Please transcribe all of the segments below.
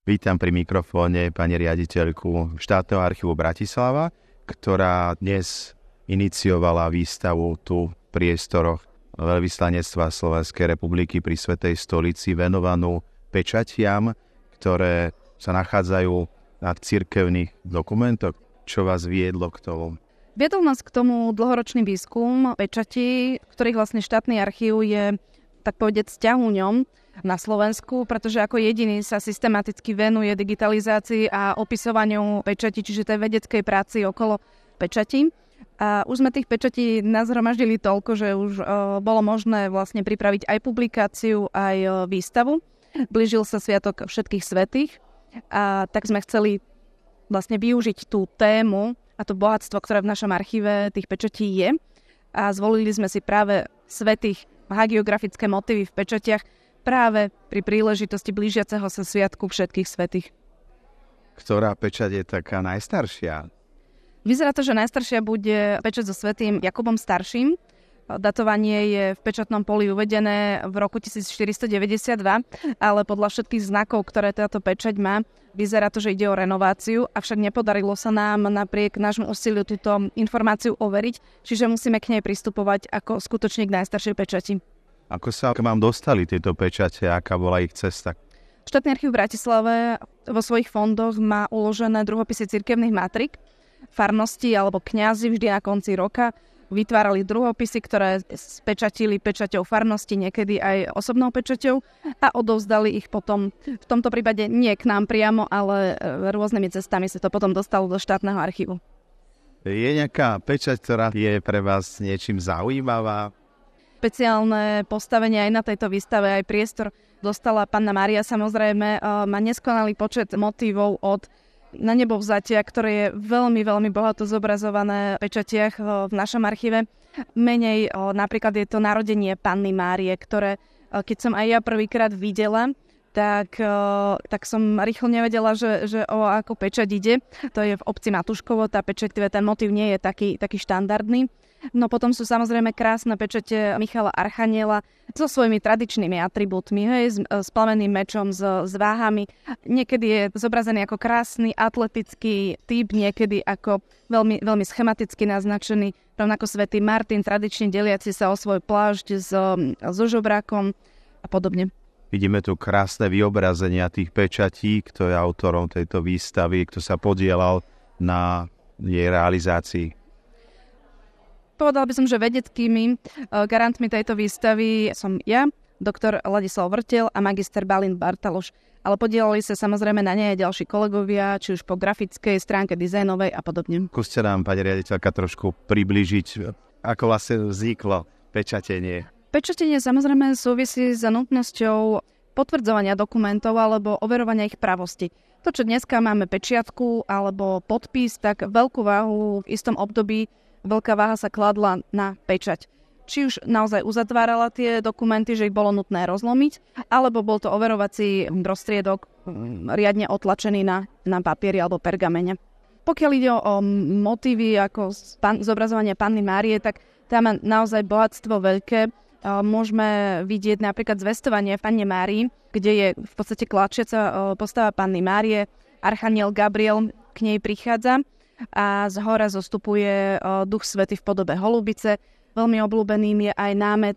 Vítam pri mikrofóne pani riaditeľku štátneho archívu Bratislava, ktorá dnes iniciovala výstavu tu v priestoroch veľvyslanectva Slovenskej republiky pri Svätej stolici venovanú pečatiam, ktoré sa nachádzajú na cirkevných dokumentoch. Čo vás viedlo k tomu? Viedol nás k tomu dlhoročný výskum pečatí, ktorých vlastne štátny archív je, tak povedať, ťahuňom na Slovensku, pretože ako jediný sa systematicky venuje digitalizácii a opisovaniu pečatí, čiže tej vedeckej práci okolo pečatí. A už sme tých pečatí nazhromaždili toľko, že už bolo možné vlastne pripraviť aj publikáciu, aj výstavu. Blížil sa Sviatok všetkých svätých a tak sme chceli vlastne využiť tú tému a to bohatstvo, ktoré v našom archíve tých pečatí je. A zvolili sme si práve svätých hagiografické motívy v pečatiach práve pri príležitosti blížiaceho sa Sviatku všetkých svätých. Ktorá pečať je taká najstaršia? Vyzerá to, že najstaršia bude pečať so svätým Jakubom Starším. Datovanie je v pečatnom poli uvedené v roku 1492, ale podľa všetkých znakov, ktoré táto pečať má, vyzerá to, že ide o renováciu, avšak nepodarilo sa nám napriek nášmu úsiliu túto informáciu overiť, čiže musíme k nej pristupovať ako skutočne k najstaršej pečati. Ako sa k vám dostali tieto pečate? Aká bola ich cesta? Štátny archív v Bratislave vo svojich fondoch má uložené druhopisy cirkevných matrik. Farnosti alebo kňazi vždy na konci roka vytvárali druhopisy, ktoré spečatili pečaťou farnosti, niekedy aj osobnou pečaťou a odovzdali ich potom, v tomto prípade nie k nám priamo, ale rôznymi cestami sa to potom dostalo do štátneho archívu. Je nejaká pečať, ktorá je pre vás niečím zaujímavá? Špeciálne postavenie aj na tejto výstave, aj priestor dostala Panna Mária. Samozrejme má neskonalý počet motívov od Na nebo vzatia, ktoré je veľmi, veľmi bohato zobrazované v pečatiach v našom archíve. Menej napríklad je to narodenie Panny Márie, ktoré keď som aj ja prvýkrát videla, tak som rýchlo nevedela, že o akú pečať ide. To je v obci Matuškovo, tá pečať, ten motív nie je taký štandardný. No potom sú samozrejme krásne pečate Michala Archaniela so svojimi tradičnými atribútmi, s plameným mečom, s váhami. Niekedy je zobrazený ako krásny, atletický typ, niekedy ako veľmi, veľmi schematicky naznačený. Rovnako svätý Martin, tradične deliaci sa o svoj plášť so žobrákom a podobne. Vidíme tu krásne vyobrazenia tých pečatí, kto je autorom tejto výstavy, kto sa podielal na jej realizácii. Povedal by som, že vedeckými garantmi tejto výstavy som ja, doktor Ladislav Vrtel a magister Balint Bartaloš. Ale podielali sa samozrejme na nej aj ďalší kolegovia, či už po grafickej stránke, dizajnovej a podobne. Skúste nám, pani riaditeľka, trošku priblížiť, ako vlastne vzniklo pečatenie. Pečatenie samozrejme súvisí s nutnosťou potvrdzovania dokumentov alebo overovania ich pravosti. To, čo dneska máme pečiatku alebo podpis, tak veľkú váhu v istom období veľká váha sa kladla na pečať. Či už naozaj uzatvárala tie dokumenty, že ich bolo nutné rozlomiť, alebo bol to overovací prostriedok riadne otlačený na papieri alebo pergamene. Pokiaľ ide o motívy ako zobrazovanie Panny Márie, tak tam má naozaj bohatstvo veľké. Môžeme vidieť napríklad zvestovanie Panne Márii, kde je v podstate kladčiaca postava Panny Márie. Archaniel Gabriel k nej prichádza a z hora zostupuje Duch Svätý v podobe holubice. Veľmi obľúbeným je aj námet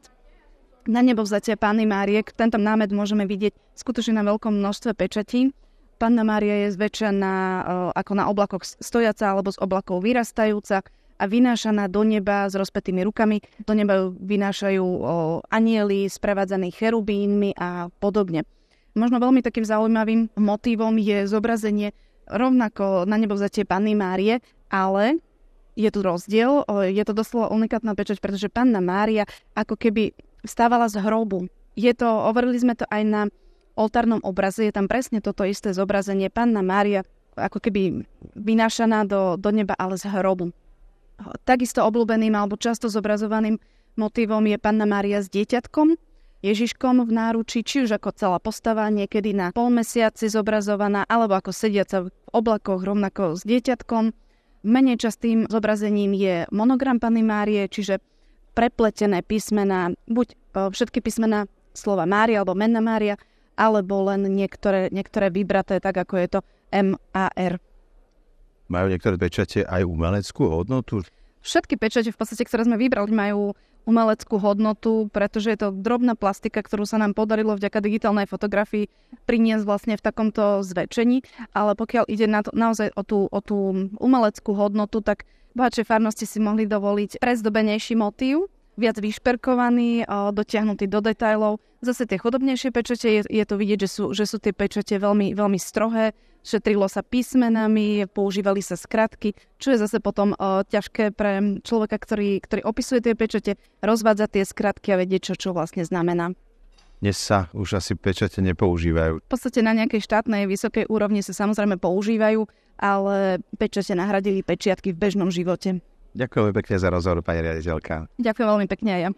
Na nebo vzatia Panny Márie. Tento námet môžeme vidieť skutočne na veľkom množstve pečatí. Panna Mária je zväčšená ako na oblakoch stojaca alebo z oblakov vyrastajúca a vynášaná do neba s rozpätými rukami. Do neba ju vynášajú anjeli sprevádzaní cherubínmi a podobne. Možno veľmi takým zaujímavým motívom je zobrazenie rovnako na nebo vzatie Panny Márie, ale je tu rozdiel, je to doslova unikátna pečať, pretože Panna Mária ako keby vstávala z hrobu. Overili sme to aj na oltárnom obraze, je tam presne toto isté zobrazenie. Panna Mária ako keby vynášaná do neba, ale z hrobu. Takisto obľúbeným alebo často zobrazovaným motívom je Panna Mária s dieťatkom, Ježiškom v náručí, či už ako celá postava, niekedy na polmesiaci zobrazovaná, alebo ako sediaca v oblakoch rovnako s dieťatkom. Menej častým zobrazením je monogram Panny Márie, čiže prepletené písmená, buď všetky písmená slova Mária alebo mena Mária, alebo len niektoré vybraté, tak ako je to MAR. Majú niektoré pečate aj umeleckú hodnotu? Všetky pečate v podstate, ktoré sme vybrali, majú umeleckú hodnotu, pretože je to drobná plastika, ktorú sa nám podarilo vďaka digitálnej fotografii priniesť vlastne v takomto zväčšení, ale pokiaľ ide naozaj o tú umeleckú hodnotu, tak bohatšie farnosti si mohli dovoliť prezdobenejší motív, viac vyšperkovaný, dotiahnutý do detailov. Zase tie chudobnejšie pečate, je to vidieť, že sú tie pečate veľmi, veľmi strohé, šetrilo sa písmenami, používali sa skratky, čo je zase potom ťažké pre človeka, ktorý opisuje tie pečate, rozvádzať tie skratky a vedieť, čo vlastne znamená. Dnes sa už asi pečate nepoužívajú. V podstate na nejakej štátnej vysokej úrovni sa samozrejme používajú, ale pečate nahradili pečiatky v bežnom živote. Ďakujem pekne za rozhovor, pani riaditeľka. Ďakujem veľmi pekne aj ja.